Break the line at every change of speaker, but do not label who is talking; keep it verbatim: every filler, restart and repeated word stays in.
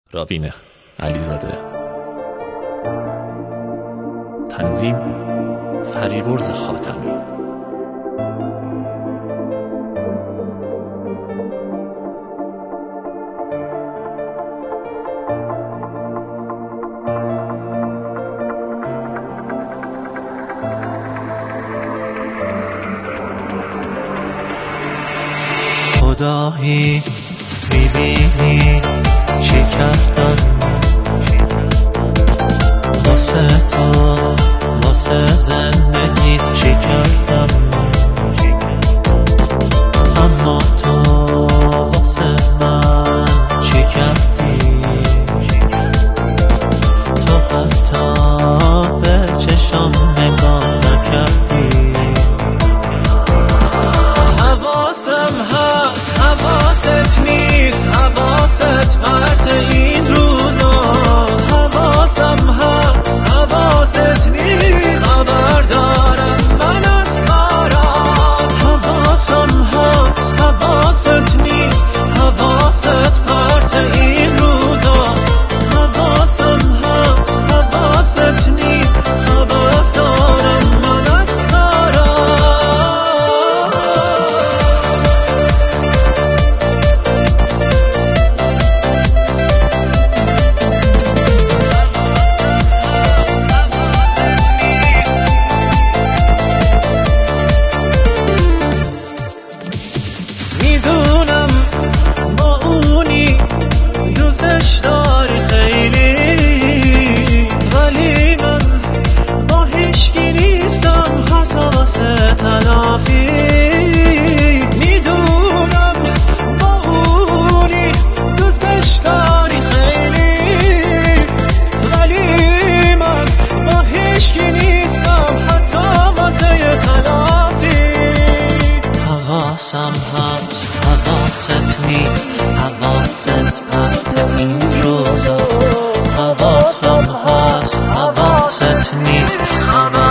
راوین علیزاده. تنظیم فریبرز خاتمی.
خدایی میبینی چی کردم واسه تو، واسه زندگیت چی کردم، اما تو واسه من چی کردی؟ تو حتی به چشم نگاه نکردی. حواسم هست حواست نیست، حواست پرت این روزا. حواسم هست حواست نیست، خبر دارم من از کارات. حواسم هست حواست نیست، حواست پرت این روزا. حواسم هست حواست نیست، خبر دارم من از کارات. میدونم با اونی دوستش داری خیلی، ولی من با هیچکی نیستم حتی واسه تلافی. میدونم با اونی دوستش داری خیلی، ولی من با هیچکی نیستم حتی واسه تلافی. حواسم هست حواست نیست، حواست پرت این روزا. حواسم هست حواست نیست، خبر